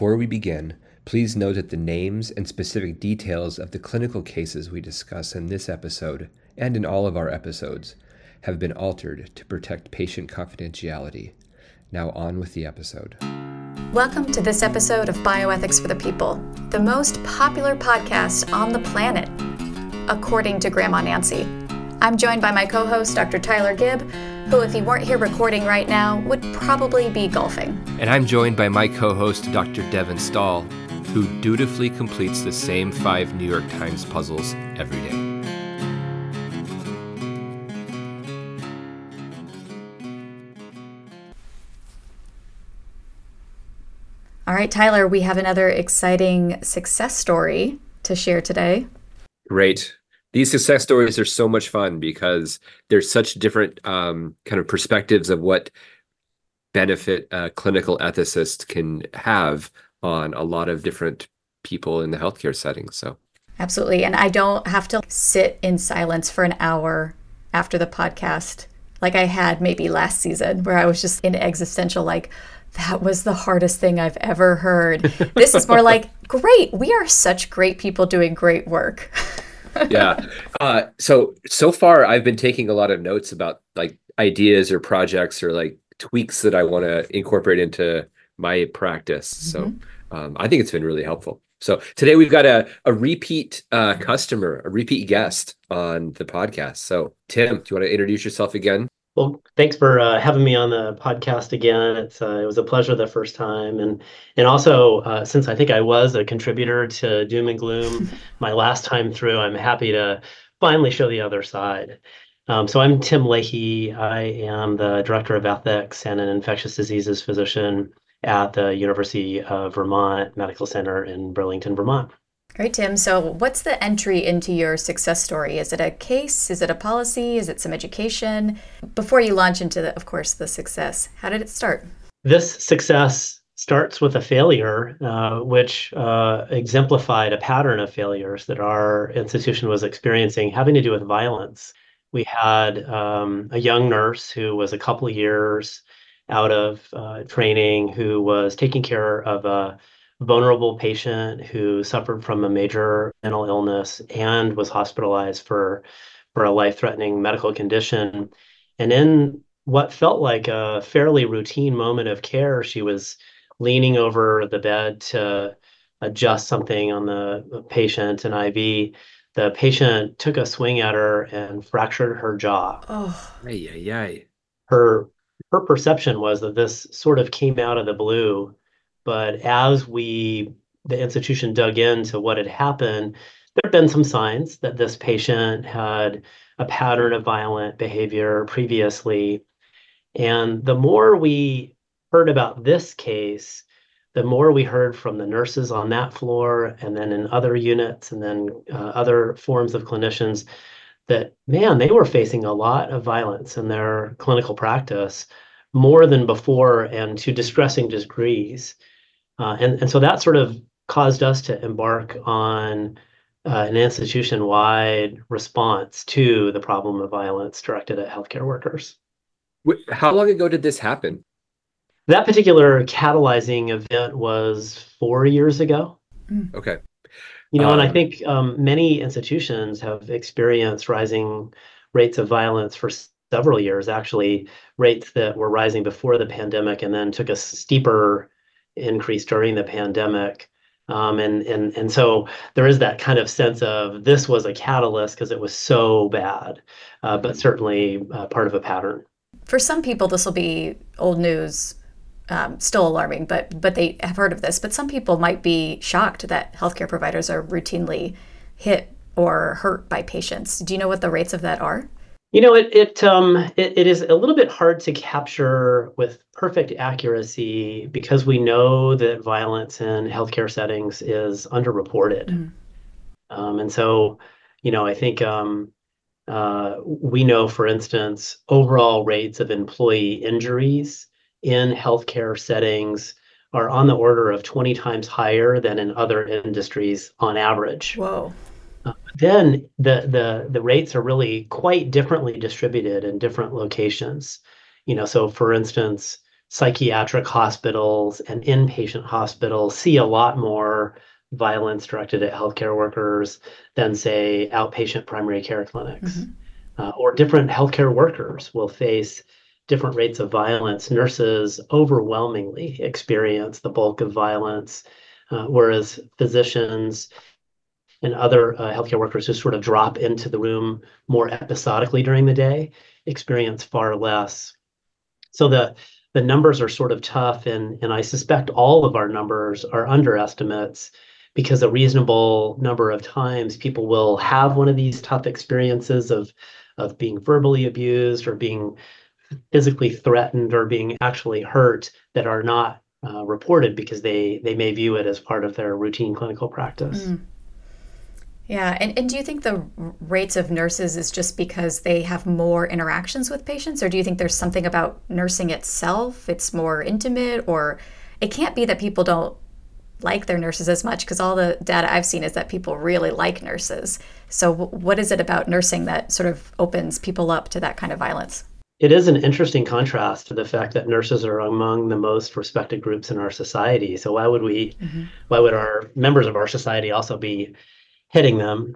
Before we begin, please note that the names and specific details of the clinical cases we discuss in this episode, and in all of our episodes, have been altered to protect patient confidentiality. Now on with the episode. Welcome to this episode of Bioethics for the People, the most popular podcast on the planet, according to Grandma Nancy. I'm joined by my co-host, Dr. Tyler Gibb, who, if he weren't here recording right now, would probably be golfing. And I'm joined by my co-host, Dr. Devin Stahl, who dutifully completes the same 5 New York Times puzzles every day. All right, Tyler, we have another exciting success story to share today. Great. These success stories are so much fun because there's such different kind of perspectives of what benefit a clinical ethicist can have on a lot of different people in the healthcare setting. So, absolutely. And I don't have to sit in silence for an hour after the podcast like I had maybe last season, where I was just in existential, like, that was the hardest thing I've ever heard. This is more like, great, we are such great people doing great work. Yeah. So far, I've been taking a lot of notes about like ideas or projects or like tweaks that I want to incorporate into my practice. Mm-hmm. So I think it's been really helpful. So today we've got a repeat customer, a repeat guest on the podcast. So Tim, do you want to introduce yourself again? Well, thanks for having me on the podcast again. It was a pleasure the first time, and also since I think I was a contributor to Doom and Gloom my last time through, I'm happy to finally show the other side. So I'm Tim Leahy. I am the Director of Ethics and an infectious diseases physician at the University of Vermont Medical Center in Burlington, Vermont. Great, Tim. So what's the entry into your success story? Is it a case? Is it a policy? Is it some education? Before you launch into, of course, the success, how did it start? This success starts with a failure, which exemplified a pattern of failures that our institution was experiencing having to do with violence. We had a young nurse who was a couple of years out of training who was taking care of a vulnerable patient who suffered from a major mental illness and was hospitalized for a life-threatening medical condition. And in what felt like a fairly routine moment of care, she was leaning over the bed to adjust something on the patient, an IV. The patient took a swing at her and fractured her jaw. Oh, Her perception was that this sort of came out of the blue. But as the institution dug into what had happened, there had been some signs that this patient had a pattern of violent behavior previously. And the more we heard about this case, the more we heard from the nurses on that floor and then in other units and then other forms of clinicians that, man, they were facing a lot of violence in their clinical practice, more than before and to distressing degrees. And so that sort of caused us to embark on an institution-wide response to the problem of violence directed at healthcare workers. How long ago did this happen? That particular catalyzing event was 4 years ago. Okay. And I think many institutions have experienced rising rates of violence for several years, actually rates that were rising before the pandemic and then took a steeper increase during the pandemic. And so there is that kind of sense of this was a catalyst because it was so bad, but certainly part of a pattern. For some people, this will be old news, still alarming, but they have heard of this. But some people might be shocked that healthcare providers are routinely hit or hurt by patients. Do you know what the rates of that are? It is a little bit hard to capture with perfect accuracy because we know that violence in healthcare settings is underreported. And so, I think we know, for instance, overall rates of employee injuries in healthcare settings are on the order of 20 times higher than in other industries on average. Whoa. Then the rates are really quite differently distributed in different locations. So for instance, psychiatric hospitals and inpatient hospitals see a lot more violence directed at healthcare workers than, say, outpatient primary care clinics. Or different healthcare workers will face different rates of violence. Nurses overwhelmingly experience the bulk of violence, whereas physicians and other healthcare workers who sort of drop into the room more episodically during the day experience far less. So the numbers are sort of tough, and I suspect all of our numbers are underestimates, because a reasonable number of times people will have one of these tough experiences of being verbally abused or being physically threatened or being actually hurt that are not reported because they may view it as part of their routine clinical practice. Yeah. And do you think the rates of nurses is just because they have more interactions with patients, or do you think there's something about nursing itself? It's more intimate, or it can't be that people don't like their nurses as much, because all the data I've seen is that people really like nurses. So what is it about nursing that sort of opens people up to that kind of violence? It is an interesting contrast to the fact that nurses are among the most respected groups in our society. So why would our members of our society also be hitting them?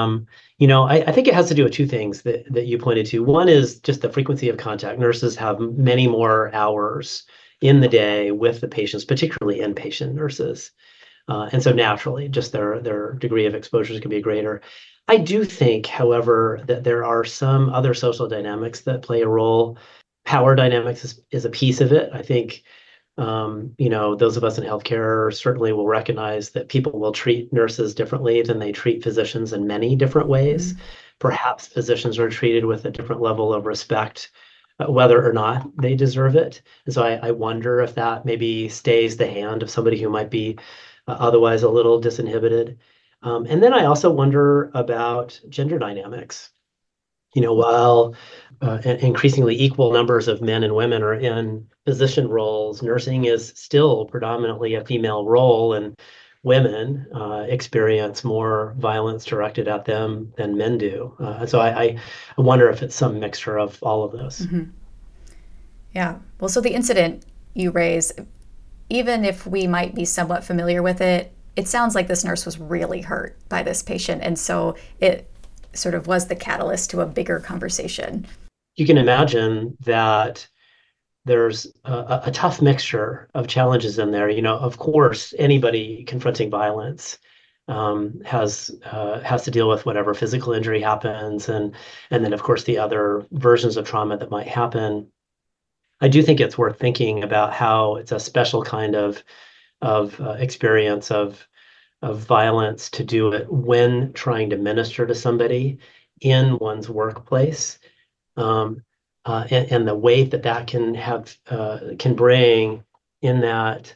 I think it has to do with two things that you pointed to. One is just the frequency of contact. Nurses have many more hours in the day with the patients, particularly inpatient nurses. And so naturally, just their degree of exposures can be greater. I do think, however, that there are some other social dynamics that play a role. Power dynamics is a piece of it. I think, those of us in healthcare certainly will recognize that people will treat nurses differently than they treat physicians in many different ways. Perhaps physicians are treated with a different level of respect, whether or not they deserve it. And so I wonder if that maybe stays the hand of somebody who might be otherwise a little disinhibited. And then I also wonder about gender dynamics. While increasingly equal numbers of men and women are in physician roles, nursing is still predominantly a female role, and women experience more violence directed at them than men do. So I wonder if it's some mixture of all of those. Yeah. Well, so the incident you raise, even if we might be somewhat familiar with it, it sounds like this nurse was really hurt by this patient. And so it sort of was the catalyst to a bigger conversation. You can imagine that there's a tough mixture of challenges in there. Of course, anybody confronting violence has to deal with whatever physical injury happens, and then of course the other versions of trauma that might happen. I do think it's worth thinking about how it's a special kind of experience of violence to do it when trying to minister to somebody in one's workplace, and the weight that can bring in that.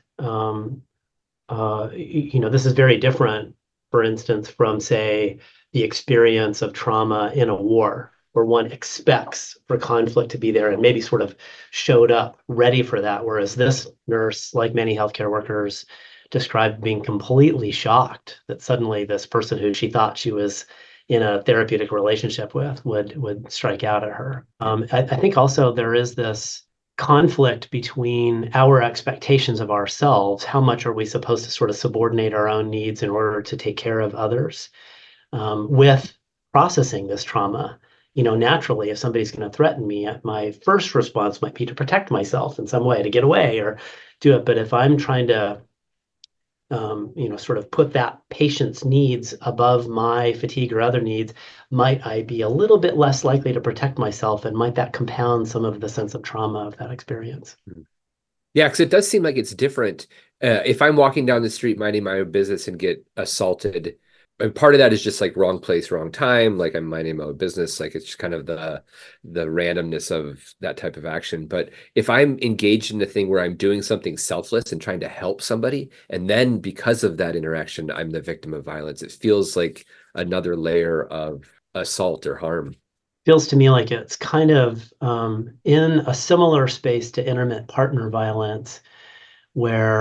This is very different, for instance, from, say, the experience of trauma in a war, where one expects for conflict to be there and maybe sort of showed up ready for that. Whereas this nurse, like many healthcare workers, described being completely shocked that suddenly this person who she thought she was in a therapeutic relationship with would strike out at her. I think also there is this conflict between our expectations of ourselves. How much are we supposed to sort of subordinate our own needs in order to take care of others, with processing this trauma? Naturally, if somebody's going to threaten me, my first response might be to protect myself in some way, to get away or do it. But if I'm trying to sort of put that patient's needs above my fatigue or other needs, might I be a little bit less likely to protect myself, and might that compound some of the sense of trauma of that experience? Yeah, because it does seem like it's different. If I'm walking down the street minding my own business and get assaulted, and part of that is just like wrong place, wrong time. Like I'm minding my own business. Like it's just kind of the randomness of that type of action. But if I'm engaged in a thing where I'm doing something selfless and trying to help somebody, and then because of that interaction, I'm the victim of violence, it feels like another layer of assault or harm. Feels to me like it's kind of in a similar space to intimate partner violence, where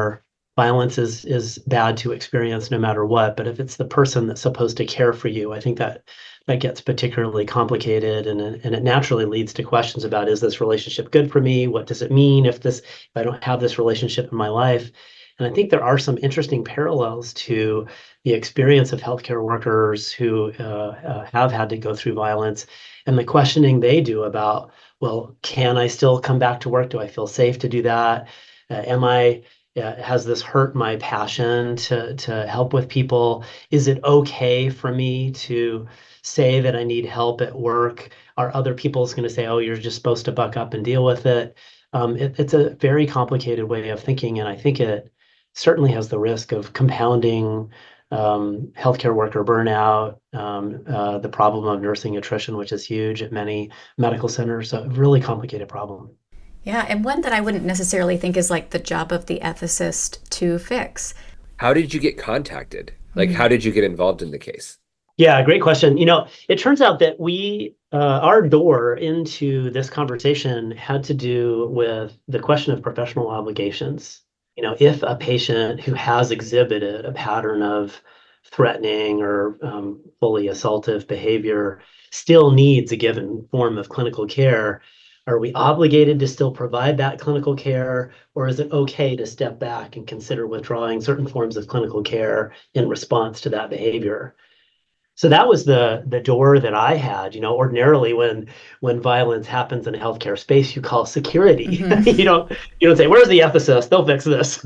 violence is bad to experience no matter what. But if it's the person that's supposed to care for you, I think that gets particularly complicated, and it naturally leads to questions about, is this relationship good for me? What does it mean if I don't have this relationship in my life? And I think there are some interesting parallels to the experience of healthcare workers who have had to go through violence and the questioning they do about, well, can I still come back to work? Do I feel safe to do that? Am I has this hurt my passion to help with people? Is it okay for me to say that I need help at work? Are other people's going to say, "Oh, you're just supposed to buck up and deal with it"? It's a very complicated way of thinking, and I think it certainly has the risk of compounding healthcare worker burnout, the problem of nursing attrition, which is huge at many medical centers. So a really complicated problem. Yeah, and one that I wouldn't necessarily think is like the job of the ethicist to fix. How did you get contacted? Like, how did you get involved in the case? Yeah, great question. It turns out that our door into this conversation had to do with the question of professional obligations. If a patient who has exhibited a pattern of threatening or fully assaultive behavior still needs a given form of clinical care, are we obligated to still provide that clinical care, or is it okay to step back and consider withdrawing certain forms of clinical care in response to that behavior? So that was the door that I had. Ordinarily when violence happens in a healthcare space, you call security. Mm-hmm. You don't say, "Where's the ethicist? They'll fix this."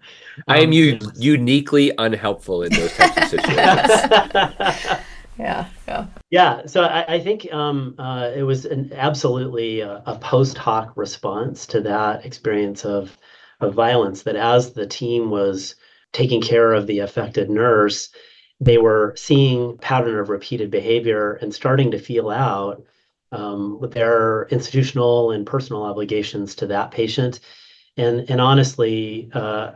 I am uniquely unhelpful in those types of situations. Yeah. So I think it was absolutely a post hoc response to that experience of violence, that as the team was taking care of the affected nurse, they were seeing pattern of repeated behavior and starting to feel out with their institutional and personal obligations to that patient. And honestly,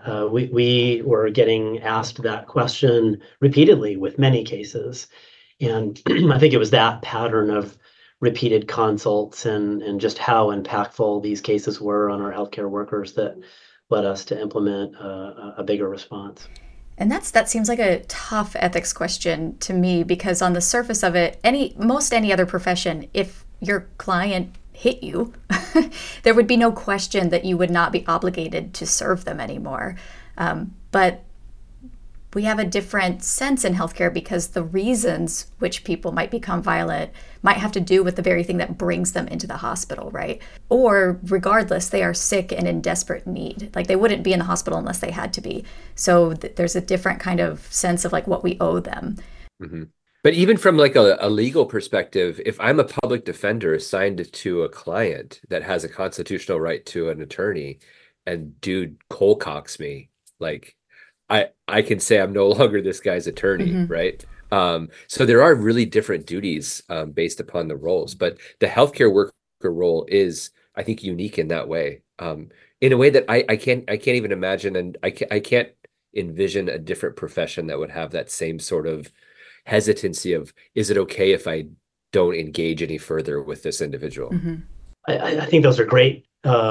we were getting asked that question repeatedly with many cases. And I think it was that pattern of repeated consults and just how impactful these cases were on our healthcare workers that led us to implement a bigger response. And that seems like a tough ethics question to me, because on the surface of it, any other profession, if your client hit you, there would be no question that you would not be obligated to serve them anymore. But we have a different sense in healthcare because the reasons which people might become violent might have to do with the very thing that brings them into the hospital, right? Or regardless, they are sick and in desperate need. Like, they wouldn't be in the hospital unless they had to be. So there's a different kind of sense of like what we owe them. Mm-hmm. But even from like a legal perspective, if I'm a public defender assigned to a client that has a constitutional right to an attorney and dude cold cocks me, like, I can say I'm no longer this guy's attorney, Mm-hmm. right? So there are really different duties based upon the roles, but the healthcare worker role is, I think, unique in that way, in a way that I can't even imagine, and I can't envision a different profession that would have that same sort of hesitancy of, is it okay if I don't engage any further with this individual? Mm-hmm. I think those are great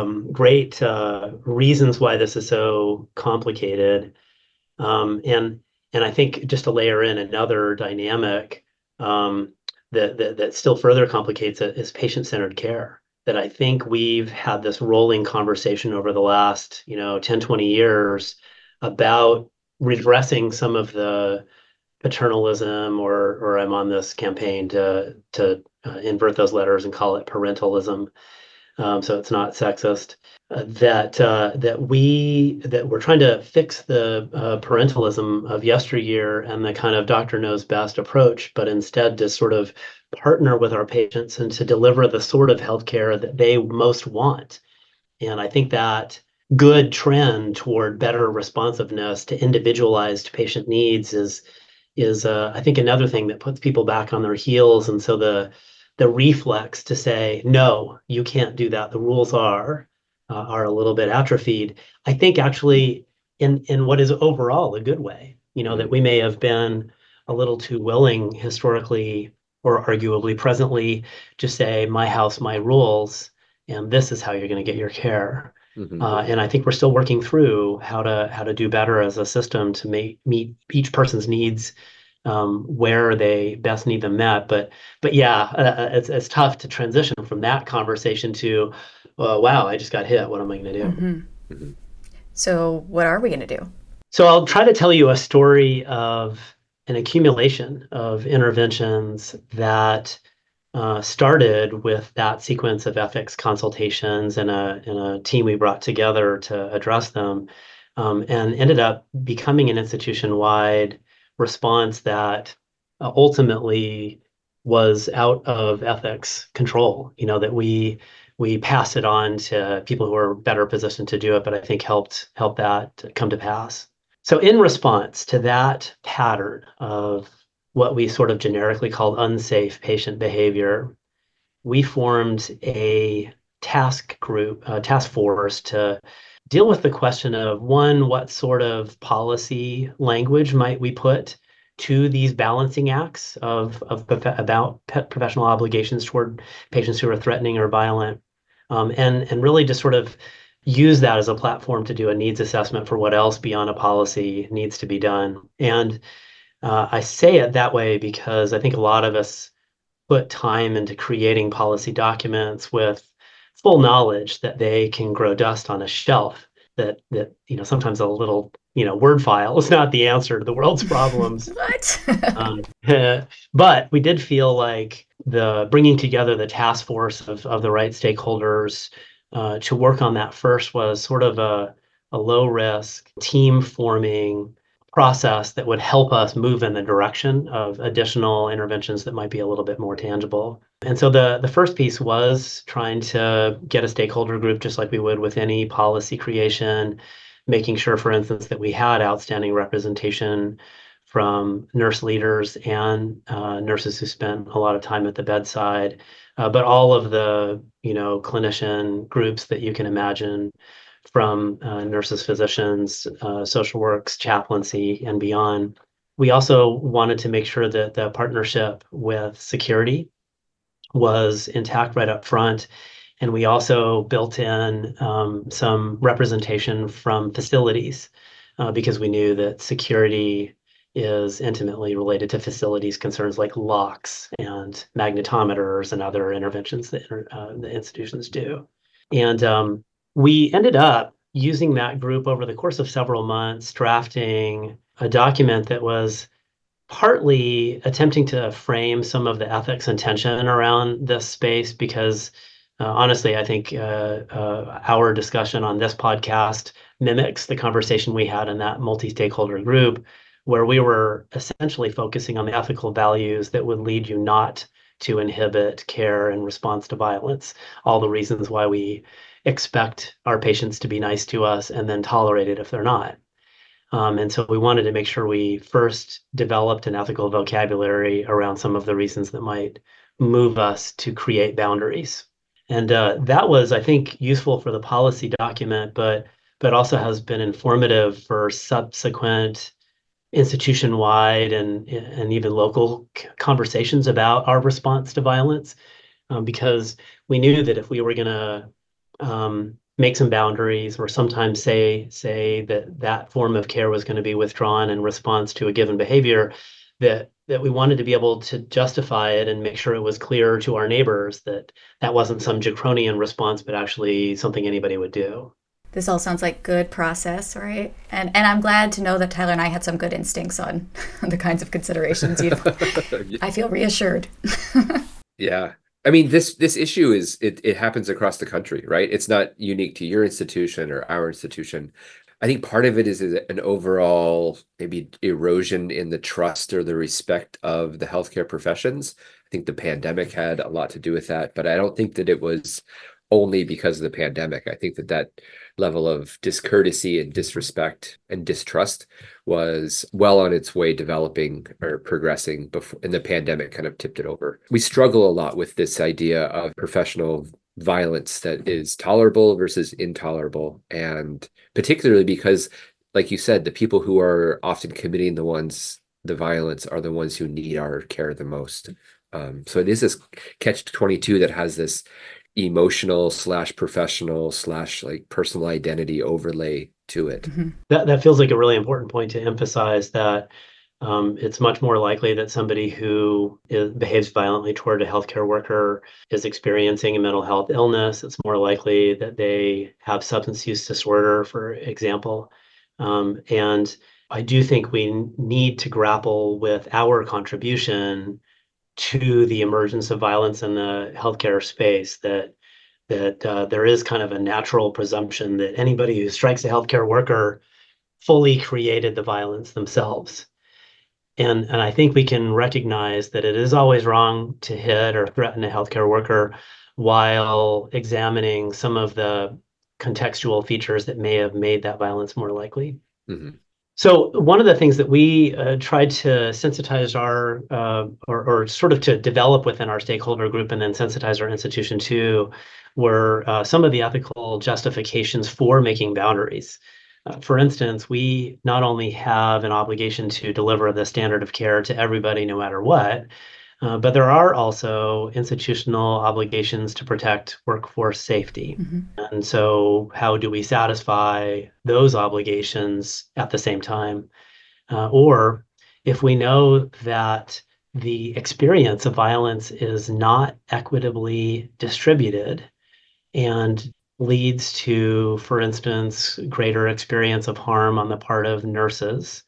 reasons why this is so complicated. And I think, just to layer in another dynamic that still further complicates it, is patient-centered care. That I think we've had this rolling conversation over the last 10, 20 years about redressing some of the paternalism, or I'm on this campaign to invert those letters and call it parentalism. So it's not sexist. That we're trying to fix the parentalism of yesteryear and the kind of doctor knows best approach, but instead to sort of partner with our patients and to deliver the sort of healthcare that they most want. And I think that good trend toward better responsiveness to individualized patient needs is I think another thing that puts people back on their heels. And so the reflex to say, no, you can't do that, the rules are a little bit atrophied, I think actually in what is overall a good way, that we may have been a little too willing historically, or arguably presently, to say, my house, my rules, and this is how you're going to get your care. And I think we're still working through how to do better as a system to meet each person's needs where they best need them met. But yeah, it's tough to transition from that conversation to, wow, I just got hit. What am I going to do? So what are we going to do? So I'll try to tell you a story of an accumulation of interventions that started with that sequence of ethics consultations and a team we brought together to address them, and ended up becoming an institution-wide response that ultimately was out of ethics control. That we passed it on to people who are better positioned to do it, but I think helped that come to pass. So in response to that pattern of what we sort of generically called unsafe patient behavior, we formed a task force to deal with the question of, one, what sort of policy language might we put to these balancing acts about professional obligations toward patients who are threatening or violent, and really just sort of use that as a platform to do a needs assessment for what else beyond a policy needs to be done. And I say it that way because I think a lot of us put time into creating policy documents with full knowledge that they can grow dust on a shelf, that sometimes a little word file is not the answer to the world's problems. What? But we did feel like the bringing together the task force of the right stakeholders to work on that first was sort of a low risk team forming process that would help us move in the direction of additional interventions that might be a little bit more tangible. And so the first piece was trying to get a stakeholder group, just like we would with any policy creation, making sure, for instance, that we had outstanding representation from nurse leaders and nurses who spent a lot of time at the bedside, but all of the clinician groups that you can imagine, from nurses, physicians, social works, chaplaincy, and beyond. We also wanted to make sure that the partnership with security was intact right up front. And we also built in some representation from facilities because we knew that security is intimately related to facilities concerns like locks and magnetometers and other interventions that the institutions do. And we ended up using that group over the course of several months, drafting a document that was partly attempting to frame some of the ethics and tension around this space, because honestly, I think our discussion on this podcast mimics the conversation we had in that multi-stakeholder group, where we were essentially focusing on the ethical values that would lead you not to inhibit care in response to violence, all the reasons why we expect our patients to be nice to us and then tolerate it if they're not. And so we wanted to make sure we first developed an ethical vocabulary around some of the reasons that might move us to create boundaries. And that was, I think, useful for the policy document, but also has been informative for subsequent institution-wide and even local conversations about our response to violence, because we knew that if we were going to make some boundaries or sometimes say that form of care was going to be withdrawn in response to a given behavior, that we wanted to be able to justify it and make sure it was clear to our neighbors that that wasn't some draconian response, but actually something anybody would do. This all sounds like good process, right? And I'm glad to know that Tyler and I had some good instincts on the kinds of considerations. I feel reassured. Yeah. I mean, this issue it happens across the country, right? It's not unique to your institution or our institution. I think part of it is an overall maybe erosion in the trust or the respect of the healthcare professions. I think the pandemic had a lot to do with that, but I don't think that it was only because of the pandemic. I think that level of discourtesy and disrespect and distrust was well on its way developing or progressing before, and the pandemic kind of tipped it over. We struggle a lot with this idea of professional violence that is tolerable versus intolerable, and particularly because, like you said, the people who are often committing the violence are the ones who need our care the most. So it is this catch-22 that has this emotional slash professional slash like personal identity overlay to it. That feels like a really important point to emphasize, that it's much more likely that somebody who behaves violently toward a healthcare worker is experiencing a mental health illness. It's more likely that they have substance use disorder, for example. And I do think we need to grapple with our contribution to the emergence of violence in the healthcare space, that there is kind of a natural presumption that anybody who strikes a healthcare worker fully created the violence themselves. And I think we can recognize that it is always wrong to hit or threaten a healthcare worker while examining some of the contextual features that may have made that violence more likely. Mm-hmm. So one of the things that we tried to sensitize our, or sort of to develop within our stakeholder group and then sensitize our institution to, were some of the ethical justifications for making boundaries. For instance, we not only have an obligation to deliver the standard of care to everybody no matter what, but there are also institutional obligations to protect workforce safety. And so how do we satisfy those obligations at the same time? Or if we know that the experience of violence is not equitably distributed and leads to, for instance, greater experience of harm on the part of nurses,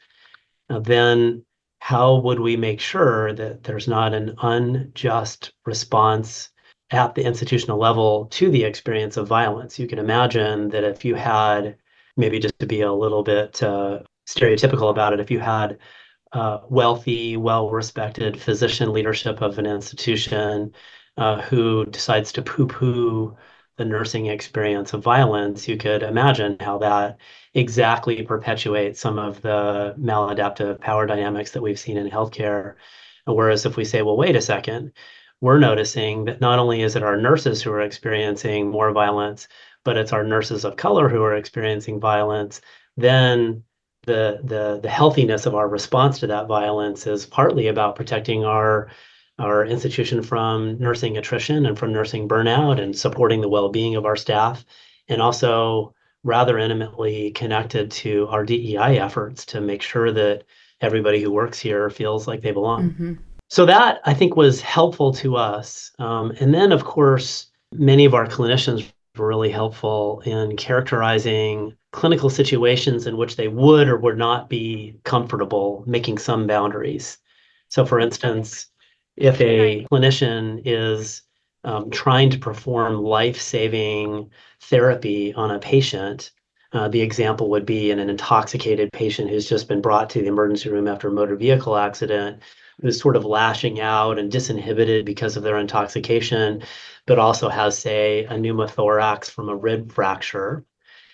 then how would we make sure that there's not an unjust response at the institutional level to the experience of violence? You can imagine that if you had, maybe just to be a little bit stereotypical about it, if you had wealthy, well-respected physician leadership of an institution who decides to poo-poo the nursing experience of violence, you could imagine how that exactly perpetuates some of the maladaptive power dynamics that we've seen in healthcare. Whereas if we say, well, wait a second, we're noticing that not only is it our nurses who are experiencing more violence, but it's our nurses of color who are experiencing violence, then the healthiness of our response to that violence is partly about protecting our institution from nursing attrition and from nursing burnout and supporting the well-being of our staff, and also rather intimately connected to our DEI efforts to make sure that everybody who works here feels like they belong. So that, I think, was helpful to us. And then, of course, many of our clinicians were really helpful in characterizing clinical situations in which they would or would not be comfortable making some boundaries. So, for instance, if a clinician is trying to perform life-saving therapy on a patient, the example would be in an intoxicated patient who's just been brought to the emergency room after a motor vehicle accident, who's sort of lashing out and disinhibited because of their intoxication, but also has, say, a pneumothorax from a rib fracture.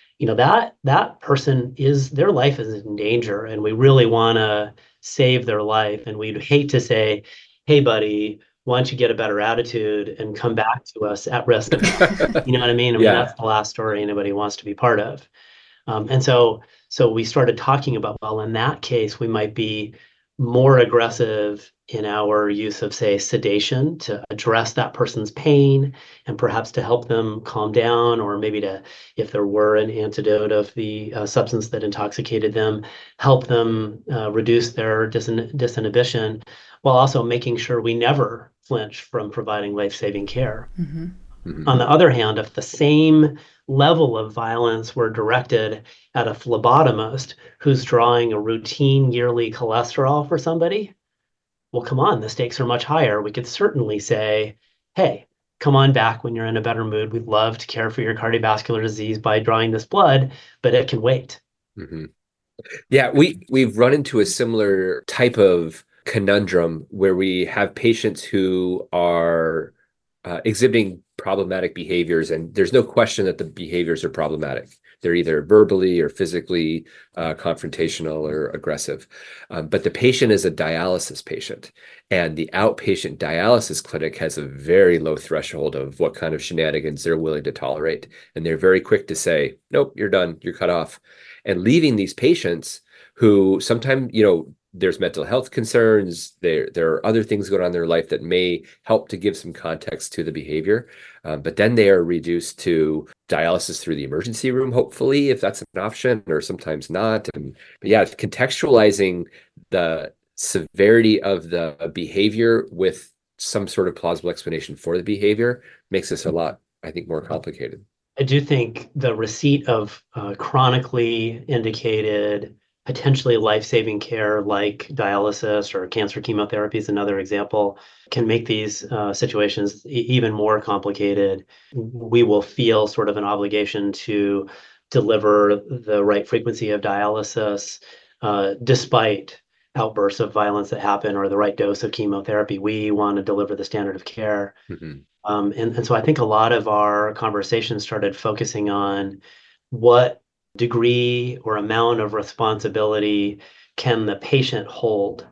That person their life is in danger, and we really want to save their life. And we'd hate to say, hey, buddy, why don't you get a better attitude and come back to us at risk of death? You know what I mean? That's the last story anybody wants to be part of. And so we started talking about, well, in that case, we might be more aggressive in our use of, say, sedation to address that person's pain and perhaps to help them calm down, or maybe to, if there were an antidote of the substance that intoxicated them, help them reduce their disinhibition, while also making sure we never flinch from providing life-saving care. On the other hand, if the same level of violence were directed at a phlebotomist who's drawing a routine yearly cholesterol for somebody, well, come on, the stakes are much higher. We could certainly say, hey, come on back when you're in a better mood. We'd love to care for your cardiovascular disease by drawing this blood, but it can wait. Yeah, we've run into a similar type of conundrum where we have patients who are exhibiting problematic behaviors, and there's no question that the behaviors are problematic. They're either verbally or physically confrontational or aggressive. But the patient is a dialysis patient, and the outpatient dialysis clinic has a very low threshold of what kind of shenanigans they're willing to tolerate. And they're very quick to say, nope, you're done, you're cut off. And leaving these patients who sometimes, there's mental health concerns. There are other things going on in their life that may help to give some context to the behavior. But then they are reduced to dialysis through the emergency room, hopefully, if that's an option, or sometimes not. But yeah, contextualizing the severity of the behavior with some sort of plausible explanation for the behavior makes this a lot, I think, more complicated. I do think the receipt of chronically indicated, potentially life-saving care like dialysis or cancer chemotherapy is another example, can make these situations even more complicated. We will feel sort of an obligation to deliver the right frequency of dialysis despite outbursts of violence that happen, or the right dose of chemotherapy. We want to deliver the standard of care. Mm-hmm. And so I think a lot of our conversations started focusing on what degree or amount of responsibility can the patient hold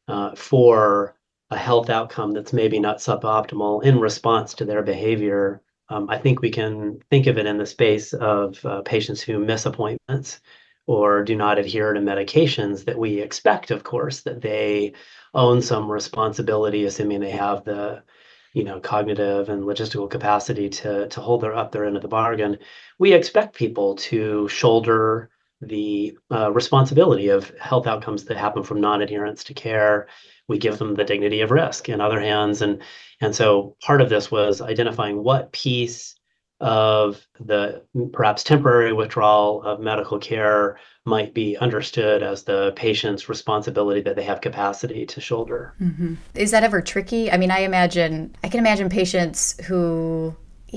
for a health outcome that's maybe not suboptimal in response to their behavior. I think we can think of it in the space of patients who miss appointments or do not adhere to medications, that we expect, of course, that they own some responsibility, assuming they have the cognitive and logistical capacity to hold up their end of the bargain. We expect people to shoulder the responsibility of health outcomes that happen from non-adherence to care. We give them the dignity of risk in other hands. And so part of this was identifying what piece of the perhaps temporary withdrawal of medical care might be understood as the patient's responsibility that they have capacity to shoulder. Mm-hmm. Is that ever tricky? I mean, I can imagine patients who,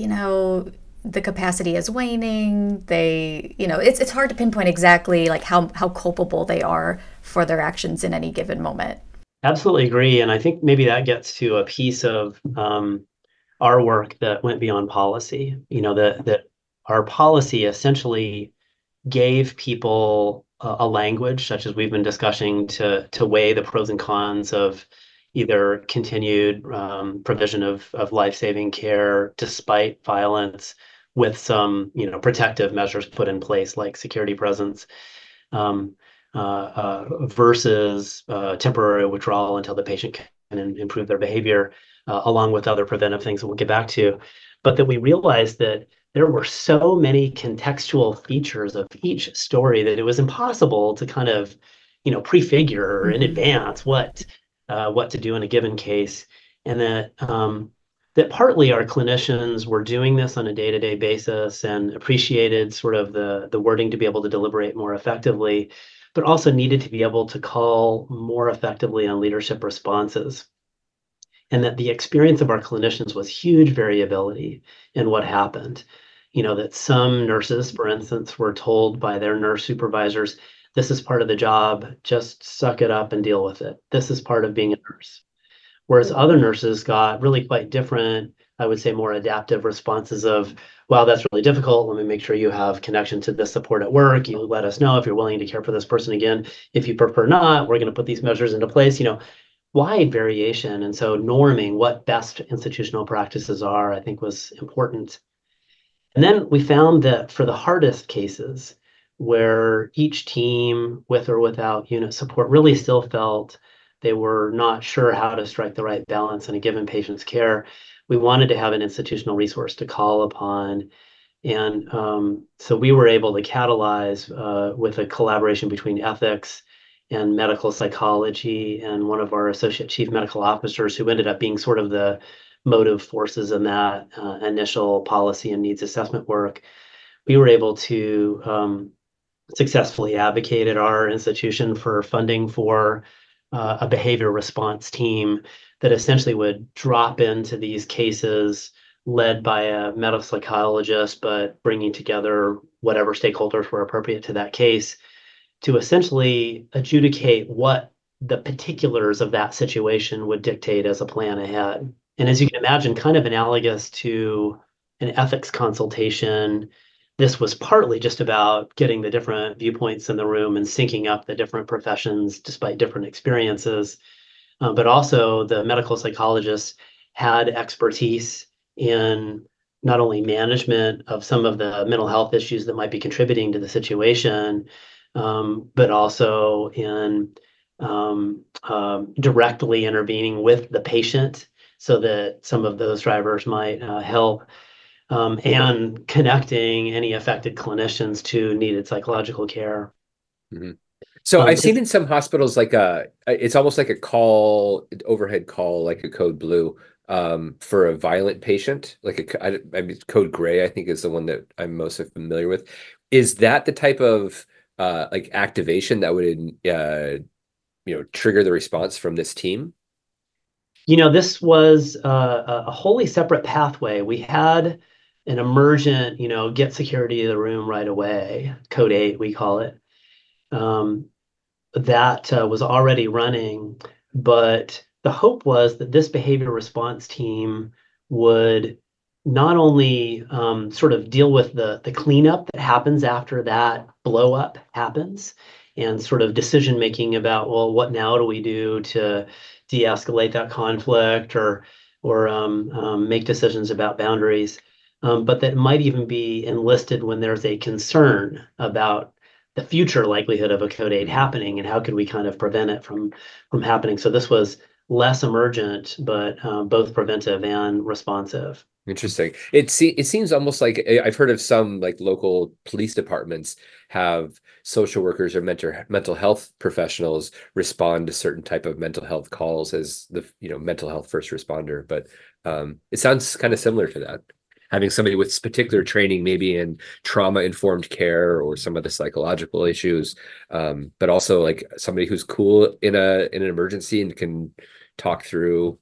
the capacity is waning. It's hard to pinpoint exactly like how culpable they are for their actions in any given moment. Absolutely agree. And I think maybe that gets to a piece of our work that went beyond policy, that our policy essentially gave people a language, such as we've been discussing, to weigh the pros and cons of either continued provision of life-saving care despite violence, with some protective measures put in place like security presence, versus temporary withdrawal until the patient can improve their behavior, along with other preventive things that we'll get back to. But that we realized that there were so many contextual features of each story that it was impossible to kind of, prefigure in advance what to do in a given case, and that partly our clinicians were doing this on a day-to-day basis and appreciated sort of the wording to be able to deliberate more effectively, but also needed to be able to call more effectively on leadership responses. And that the experience of our clinicians was huge variability in what happened. That some nurses, for instance, were told by their nurse supervisors, this is part of the job, just suck it up and deal with it. This is part of being a nurse. Whereas other nurses got really quite different, I would say more adaptive responses of, wow, that's really difficult. Let me make sure you have connection to this support at work. You let us know if you're willing to care for this person again. If you prefer not, we're going to put these measures into place. Wide variation. And so norming what best institutional practices are, I think, was important. And then we found that for the hardest cases, where each team, with or without unit support, really still felt they were not sure how to strike the right balance in a given patient's care, we wanted to have an institutional resource to call upon. And so we were able to catalyze with a collaboration between ethics and medical psychology, and one of our associate chief medical officers, who ended up being sort of the motive forces in that initial policy and needs assessment work. We were able to successfully advocate at our institution for funding for a behavior response team that essentially would drop into these cases led by a medical psychologist, but bringing together whatever stakeholders were appropriate to that case, to essentially adjudicate what the particulars of that situation would dictate as a plan ahead. And as you can imagine, kind of analogous to an ethics consultation, this was partly just about getting the different viewpoints in the room and syncing up the different professions despite different experiences. But also the medical psychologists had expertise in not only management of some of the mental health issues that might be contributing to the situation, but also in directly intervening with the patient so that some of those drivers might help, and connecting any affected clinicians to needed psychological care. Mhm. So I've seen It's in some hospitals like it's almost like a overhead call, like a code blue, for a violent patient, like I mean, code gray, I think is the one that I'm most familiar with. Is that the type of like activation that would trigger the response from this team? This was a wholly separate pathway. We had an emergent, get security to the room right away, code 8, we call it. That was already running, but the hope was that this behavior response team would not only sort of deal with the cleanup that happens after that blow up happens, and sort of decision making about, well, what now do we do to de-escalate that conflict, or make decisions about boundaries, but that might even be enlisted when there's a concern about the future likelihood of a code 8 happening, and how could we kind of prevent it from happening. So this was less emergent, but both preventive and responsive. Interesting. It seems almost like I've heard of some like local police departments have social workers or mental health professionals respond to certain type of mental health calls as the mental health first responder. But it sounds kind of similar to that. Having somebody with particular training, maybe in trauma-informed care or some of the psychological issues, but also like somebody who's cool in an emergency and can talk through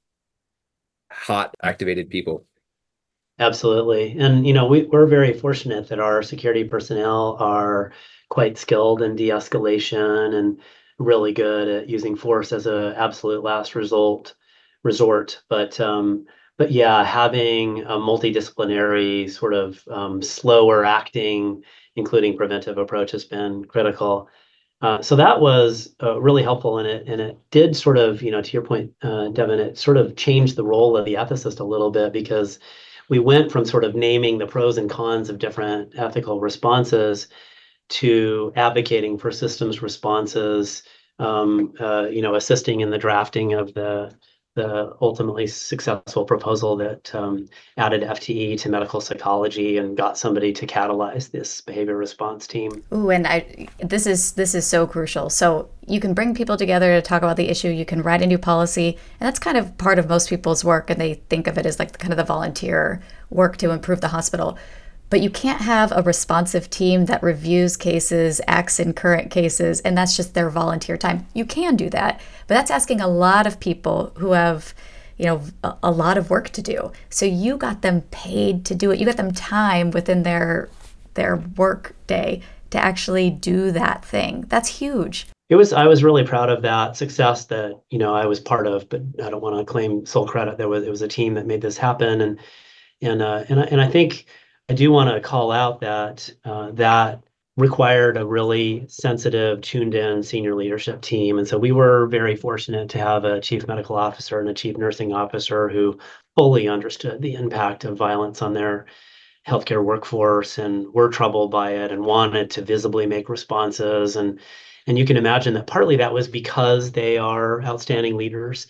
hot activated people. Absolutely. And we're very fortunate that our security personnel are quite skilled in de-escalation and really good at using force as a absolute last resort. But yeah, having a multidisciplinary sort of slower acting, including preventive approach, has been critical. So that was really helpful, and it did sort of, to your point, Devin, it sort of changed the role of the ethicist a little bit, because we went from sort of naming the pros and cons of different ethical responses to advocating for systems responses, assisting in the drafting of the ultimately successful proposal that added FTE to medical psychology and got somebody to catalyze this behavior response team. Ooh, and this is so crucial. So you can bring people together to talk about the issue. You can write a new policy, and that's kind of part of most people's work, and they think of it as like kind of the volunteer work to improve the hospital. But you can't have a responsive team that reviews cases, acts in current cases, and that's just their volunteer time. You can do that, but that's asking a lot of people who have, a lot of work to do. So you got them paid to do it. You got them time within their work day to actually do that thing. That's huge. I was really proud of that success that, I was part of, but I don't want to claim sole credit. It was a team that made this happen. And I think I do want to call out that that required a really sensitive, tuned in senior leadership team. And so we were very fortunate to have a chief medical officer and a chief nursing officer who fully understood the impact of violence on their healthcare workforce and were troubled by it and wanted to visibly make responses. And you can imagine that partly that was because they are outstanding leaders.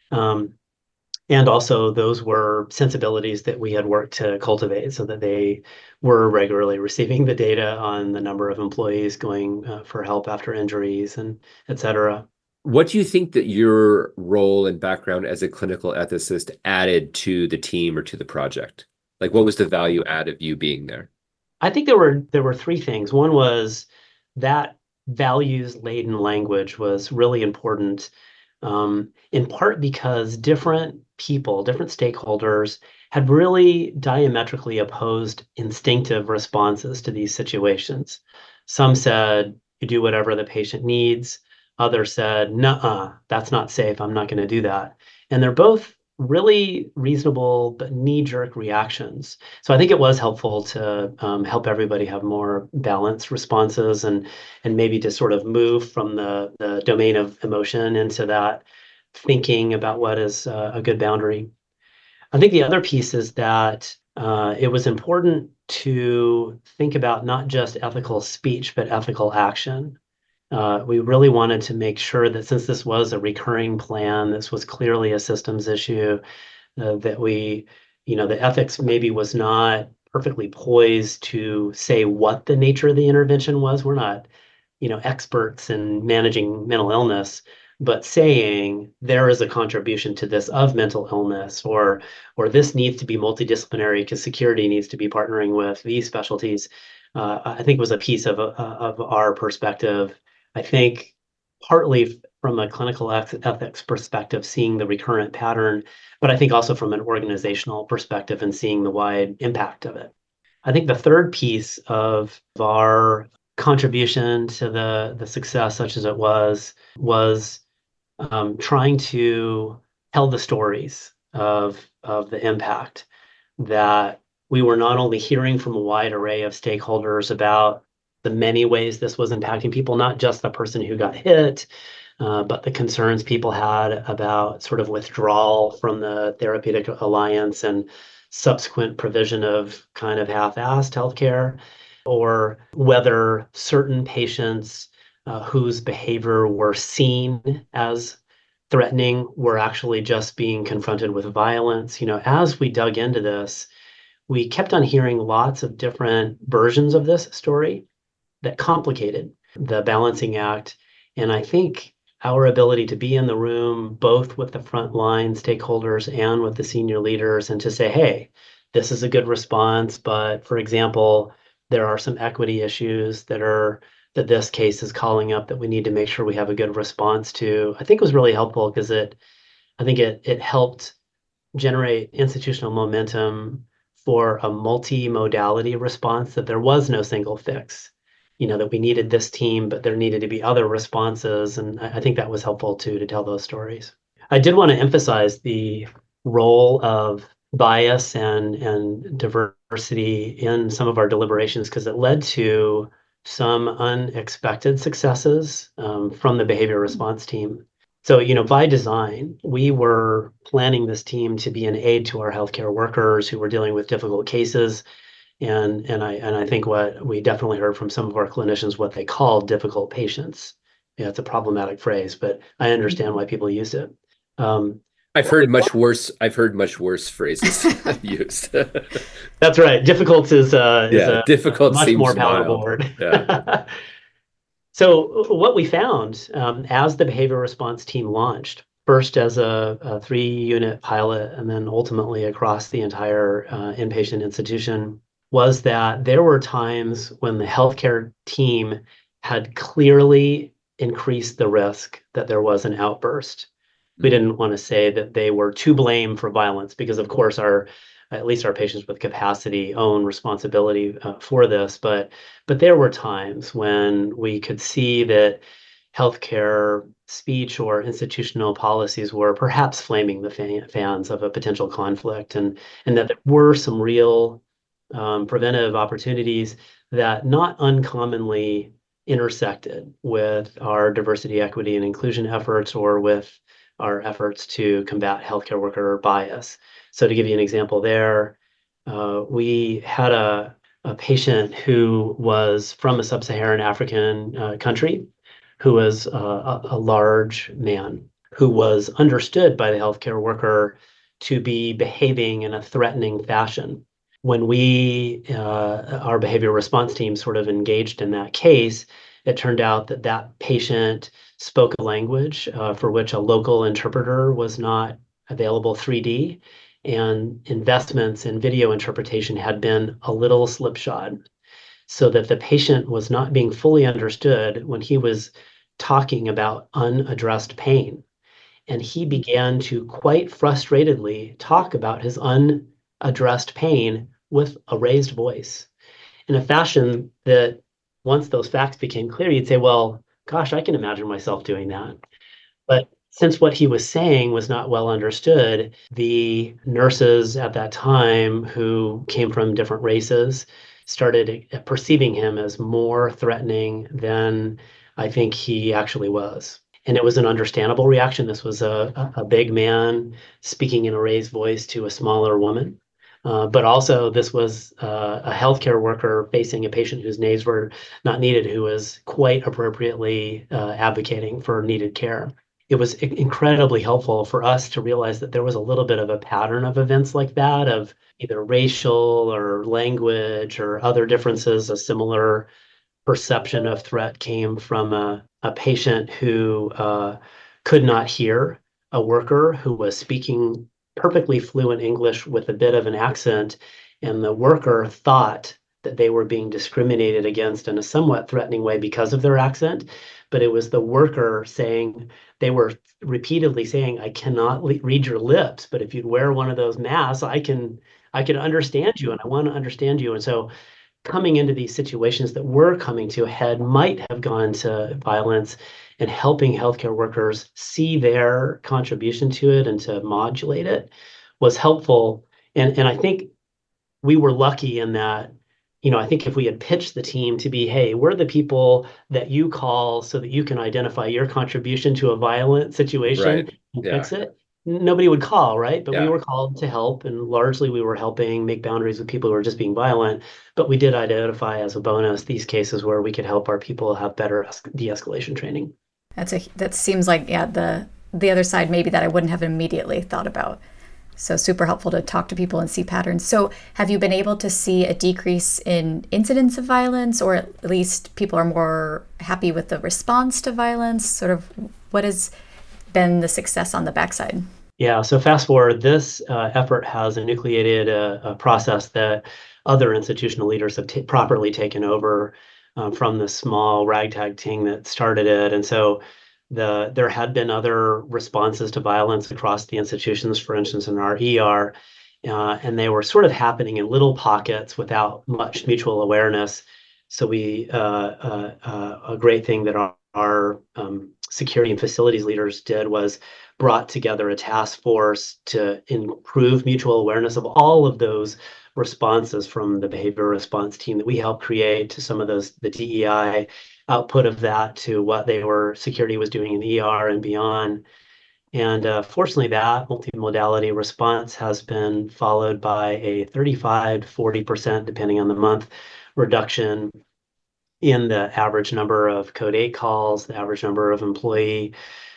And also those were sensibilities that we had worked to cultivate so that they were regularly receiving the data on the number of employees going for help after injuries, and et cetera. What do you think that your role and background as a clinical ethicist added to the team or to the project? Like, what was the value add of you being there? I think there were three things. One was that values-laden language was really important, in part because different people, different stakeholders had really diametrically opposed instinctive responses to these situations. Some said, you do whatever the patient needs. Others said, nuh-uh, that's not safe. I'm not going to do that. And they're both really reasonable but knee-jerk reactions. So I think it was helpful to help everybody have more balanced responses, and maybe to sort of move from the domain of emotion into that thinking about what is a good boundary. I think the other piece is that it was important to think about not just ethical speech, but ethical action. We really wanted to make sure that since this was a recurring plan, this was clearly a systems issue, that the ethics maybe was not perfectly poised to say what the nature of the intervention was. We're not, experts in managing mental illness, but saying there is a contribution to this of mental illness, or this needs to be multidisciplinary because security needs to be partnering with these specialties. I think was a piece of our perspective. I think partly from a clinical ethics perspective, seeing the recurrent pattern, but I think also from an organizational perspective and seeing the wide impact of it. I think the third piece of our contribution to the success, such as it was trying to tell the stories of the impact, that we were not only hearing from a wide array of stakeholders about the many ways this was impacting people, not just the person who got hit, but the concerns people had about sort of withdrawal from the therapeutic alliance and subsequent provision of kind of half-assed healthcare, or whether certain patients whose behavior were seen as threatening were actually just being confronted with violence. As we dug into this, we kept on hearing lots of different versions of this story that complicated the balancing act. And I think our ability to be in the room, both with the frontline stakeholders and with the senior leaders, and to say, hey, this is a good response, but for example, there are some equity issues that this case is calling up that we need to make sure we have a good response to, I think was really helpful, because I think it helped generate institutional momentum for a multi-modality response, that there was no single fix, that we needed this team, but there needed to be other responses. And I think that was helpful too, to tell those stories. I did want to emphasize the role of bias and diversity in some of our deliberations, because it led to some unexpected successes from the behavior response team. So, by design, we were planning this team to be an aid to our healthcare workers who were dealing with difficult cases. And I think what we definitely heard from some of our clinicians, what they called difficult patients. Yeah, it's a problematic phrase, but I understand why people use it. I've heard much worse phrases used. That's right. Difficult is a difficult much seems more palatable mild. word. Yeah. So what we found as the behavior response team launched, first as a 3-unit pilot and then ultimately across the entire inpatient institution, was that there were times when the healthcare team had clearly increased the risk that there was an outburst. We didn't want to say that they were to blame for violence, because of course at least our patients with capacity own responsibility for this. But there were times when we could see that healthcare speech or institutional policies were perhaps flaming the fans of a potential conflict, and that there were some real preventive opportunities that not uncommonly intersected with our diversity, equity, and inclusion efforts, or with our efforts to combat healthcare worker bias. So to give you an example there, we had a patient who was from a sub-Saharan African country, who was a large man, who was understood by the healthcare worker to be behaving in a threatening fashion. When our behavior response team sort of engaged in that case, it turned out that patient spoke a language for which a local interpreter was not available 3D, and investments in video interpretation had been a little slipshod, so that the patient was not being fully understood when he was talking about unaddressed pain. And he began to quite frustratedly talk about his unaddressed pain with a raised voice in a fashion that, once those facts became clear, you'd say, well, gosh, I can imagine myself doing that. But since what he was saying was not well understood, the nurses at that time, who came from different races, started perceiving him as more threatening than I think he actually was. And it was an understandable reaction. This was a big man speaking in a raised voice to a smaller woman. But also, this was a healthcare worker facing a patient whose names were not needed, who was quite appropriately advocating for needed care. It was incredibly helpful for us to realize that there was a little bit of a pattern of events like that, of either racial or language or other differences. A similar perception of threat came from a patient who could not hear a worker who was speaking perfectly fluent English with a bit of an accent, and the worker thought that they were being discriminated against in a somewhat threatening way because of their accent. But it was the worker saying, they were repeatedly saying, I cannot read your lips, but if you'd wear one of those masks, I can understand you and I want to understand you. And so coming into these situations that were coming to a head might have gone to violence, and helping healthcare workers see their contribution to it and to modulate it was helpful. And I think we were lucky in that, I think if we had pitched the team to be, hey, we're the people that you call so that you can identify your contribution to a violent situation Right. and Yeah. fix it, nobody would call, right? But we Yeah. were called to help, and largely we were helping make boundaries with people who were just being violent. But we did identify as a bonus these cases where we could help our people have better de-escalation training. That seems like, yeah, the other side maybe that I wouldn't have immediately thought about. So super helpful to talk to people and see patterns. So have you been able to see a decrease in incidents of violence, or at least people are more happy with the response to violence? Sort of what has been the success on the backside? Yeah, so fast forward, this effort has enucleated a process that other institutional leaders have properly taken over from the small ragtag team that started it. And so there had been other responses to violence across the institutions, for instance, in our ER, and they were sort of happening in little pockets without much mutual awareness. So a great thing that our security and facilities leaders did was brought together a task force to improve mutual awareness of all of those responses, from the behavior response team that we helped create to some of the DEI output of that to what security was doing in the ER and beyond. And fortunately, that multimodality response has been followed by a 35 to 40%, depending on the month, reduction in the average number of code 8 calls, the average number of employee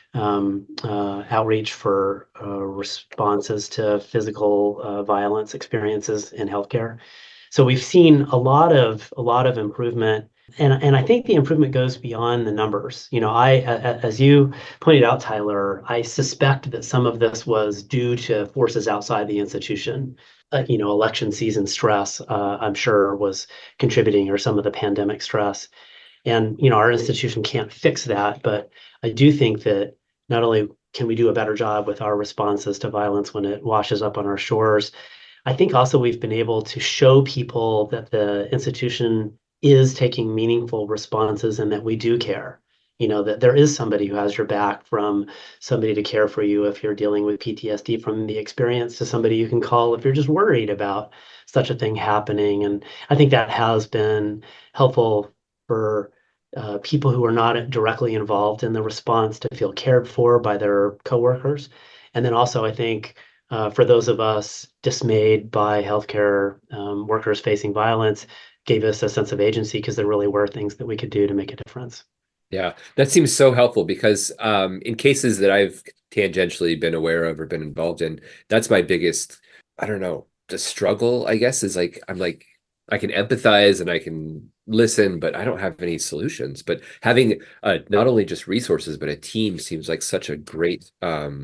outreach for responses to physical violence experiences in healthcare. So we've seen a lot of improvement, and I think the improvement goes beyond the numbers. As you pointed out, Tyler, I suspect that some of this was due to forces outside the institution. Election season stress, I'm sure, was contributing, or some of the pandemic stress. And our institution can't fix that, but I do think that not only can we do a better job with our responses to violence when it washes up on our shores, I think also we've been able to show people that the institution is taking meaningful responses and that we do care. That there is somebody who has your back, from somebody to care for you if you're dealing with PTSD from the experience, to somebody you can call if you're just worried about such a thing happening. And I think that has been helpful for people who are not directly involved in the response to feel cared for by their coworkers. And then also, I think for those of us dismayed by healthcare workers facing violence, gave us a sense of agency, because there really were things that we could do to make a difference. Yeah, that seems so helpful because in cases that I've tangentially been aware of or been involved in, that's my biggest, I don't know, the struggle, I guess, is like I can empathize and I can listen, but I don't have any solutions. But having not only just resources, but a team seems like such a great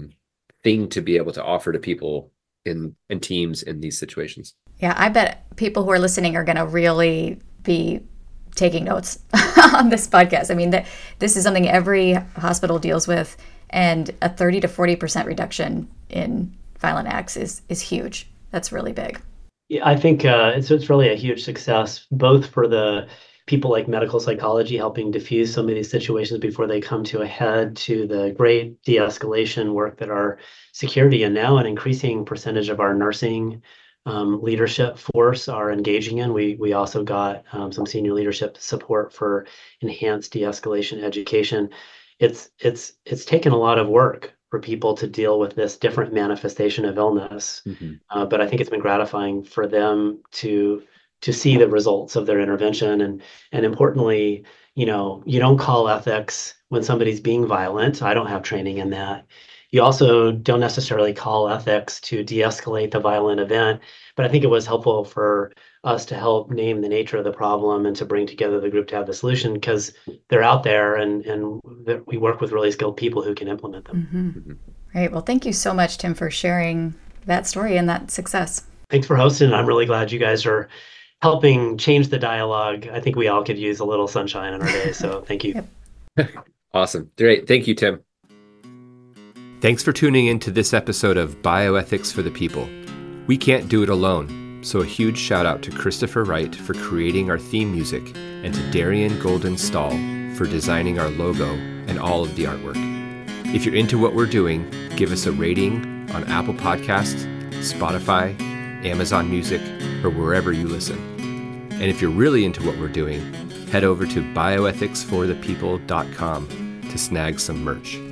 thing to be able to offer to people in teams in these situations. Yeah, I bet people who are listening are going to really be taking notes on this podcast. I mean, this is something every hospital deals with, and a 30 to 40% reduction in violent acts is huge. That's really big. Yeah, I think it's really a huge success, both for the people like medical psychology helping diffuse some of these situations before they come to a head, to the great de-escalation work that our security, and now an increasing percentage of our nursing leadership force, are engaging in. We also got some senior leadership support for enhanced de-escalation education. It's taken a lot of work, for people to deal with this different manifestation of illness. But I think it's been gratifying for them to see the results of their intervention. And importantly, you don't call ethics when somebody's being violent. I don't have training in that. You also don't necessarily call ethics to de-escalate the violent event. But I think it was helpful for us to help name the nature of the problem and to bring together the group to have the solution, because they're out there and we work with really skilled people who can implement them. Right. Well, thank you so much, Tim, for sharing that story and that success. Thanks for hosting. I'm really glad you guys are helping change the dialogue. I think we all could use a little sunshine in our day. So thank you. Awesome. Great. Thank you, Tim. Thanks for tuning in to this episode of Bioethics for the People. We can't do it alone, so a huge shout out to Christopher Wright for creating our theme music and to Darian Golden Stahl for designing our logo and all of the artwork. If you're into what we're doing, give us a rating on Apple Podcasts, Spotify, Amazon Music, or wherever you listen. And if you're really into what we're doing, head over to bioethicsforthepeople.com to snag some merch.